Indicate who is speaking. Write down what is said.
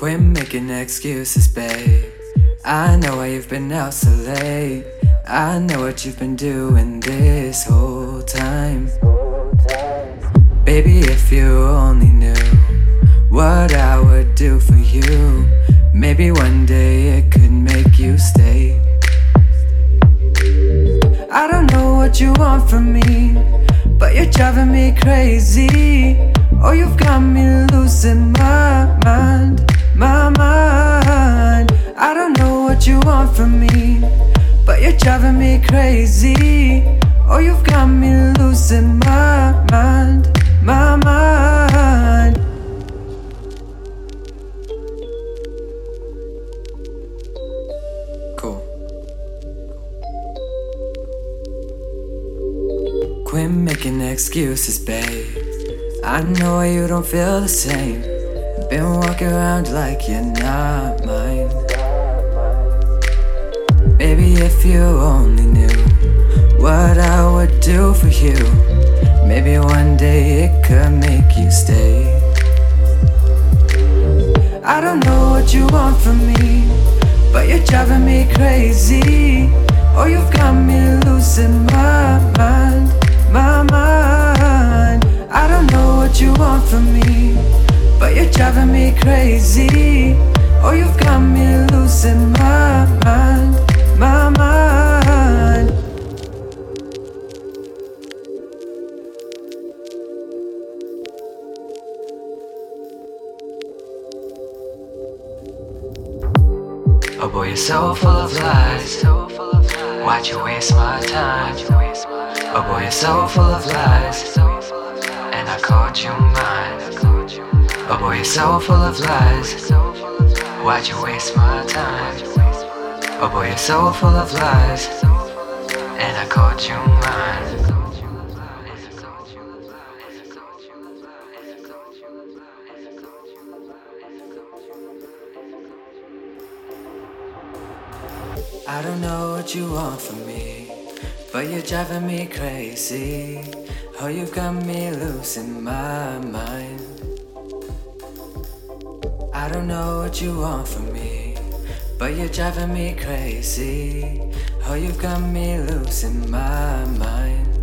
Speaker 1: Quit making excuses, babe. I know why you've been out so late. I know what you've been doing this whole time. Baby, if you only knew what I would do for you, maybe one day it could make you stay. I don't know what you want from me, but you're driving me crazy. Oh, you've got me losing my mind, my mind. I don't know what you want from me, but you're driving me crazy. Oh, you've got me losing my mind, my mind. Cool. Quit making excuses, babe. I know you don't feel the same. Been walking around like you're not mine. Baby, if you only knew what I would do for you, maybe one day it could make you stay. I don't know what you want from me, but you're driving me crazy. Oh, you've got me losing my mind, my mind. I don't know what you want from me, but you're driving me crazy. Oh, you've got me losing my mind, my mind. Oh boy, you're so full of lies. Why'd you waste my time? Oh boy, you're so full of lies, and I called you mine. Oh boy, you're so full of lies. Why'd you waste my time? Oh boy, you're so full of lies, and I called you mine. I don't know what you want from me, but you're driving me crazy. Oh, you've got me losing my mind. I don't know what you want from me, but you're driving me crazy. Oh, you've got me losing my mind.